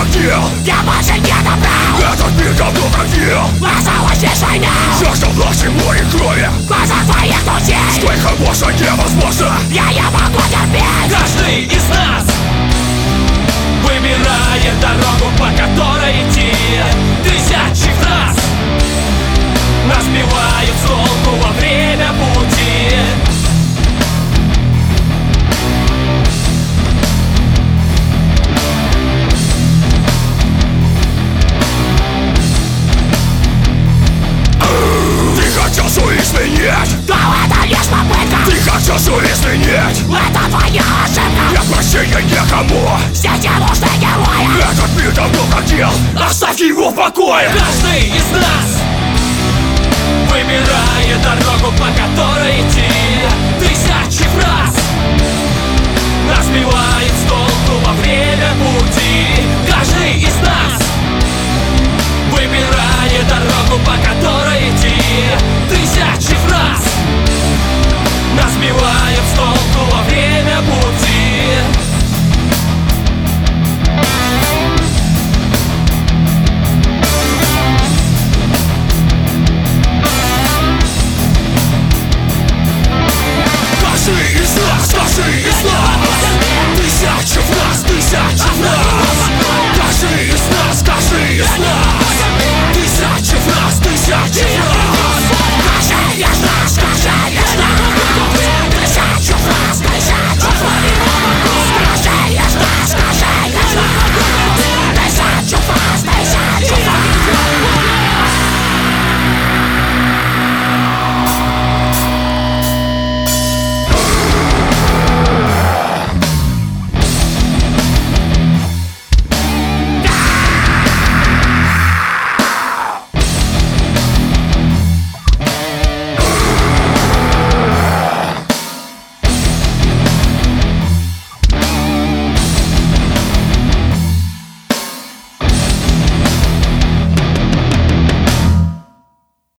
хотел. Я больше не добрал. Этот мир давно бродил. Осталась лишь война. Жажда власти, море крови. Глаза твоих друзей. Что их больше невозможно. Я не могу терпеть. Каждый из нас выбирает дорогу, по которой идти. Тысячи фраз нас сбивают с толку во время пути. Ты хотел жизнь изменить. Но это лишь попытка. Ты хотел жизнь изменить. Это твоя ошибка. Нет прощения никому. Здесь не нужны герои. Этот мир давно бродил. Оставь его в покое. Каждый из нас выбирает дорогу, по которой идти. Тысячи фраз нас сбивает с толку во время пути.